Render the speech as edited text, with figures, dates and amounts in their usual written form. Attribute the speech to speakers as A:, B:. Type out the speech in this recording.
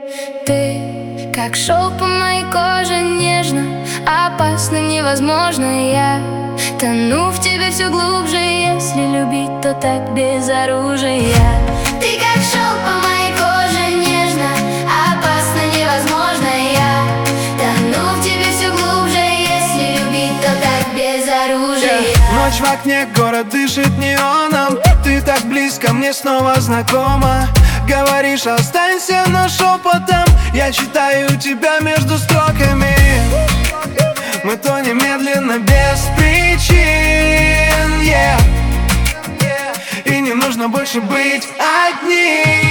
A: Ты как шелк по моей коже, нежно, опасно, невозможно. Я тону в тебе все глубже, если любить, то так без оружия. Ты как шелк по моей коже, нежно, опасно, невозможно. Я тону в тебе все глубже, если любить, то так без оружия.
B: Ночь в окне, город дышит неоном. Ты так близко, мне снова знакома. Говоришь, останься, но шепотом я читаю тебя между строками. Мы тонем медленно, без причин, yeah. И не нужно больше быть одним.